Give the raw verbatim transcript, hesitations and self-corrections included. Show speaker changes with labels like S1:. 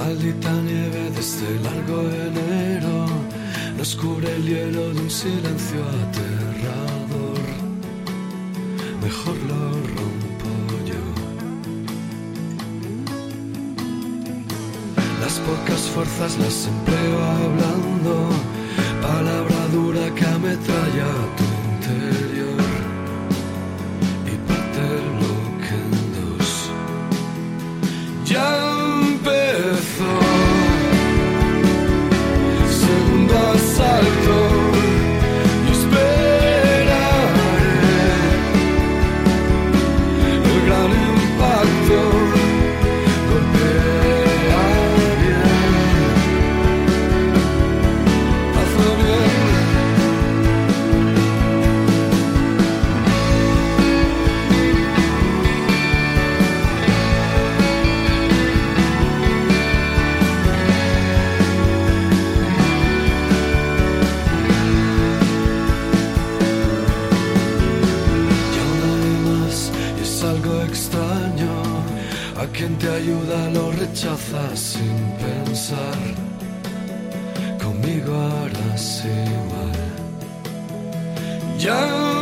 S1: Maldita nieve de este largo enero nos cubre el hielo de un silencio aterrador. Mejor lo rompo yo. Las pocas fuerzas las empleo hablando, palabra dura que ametralla tu interior y parte lo que en dos. Ya empezó, segundo asalto, y esperaré el gran impacto. Golpea bien, hace bien. Algo extraño, a quien te ayuda lo rechazas sin pensar. Conmigo harás igual. Ya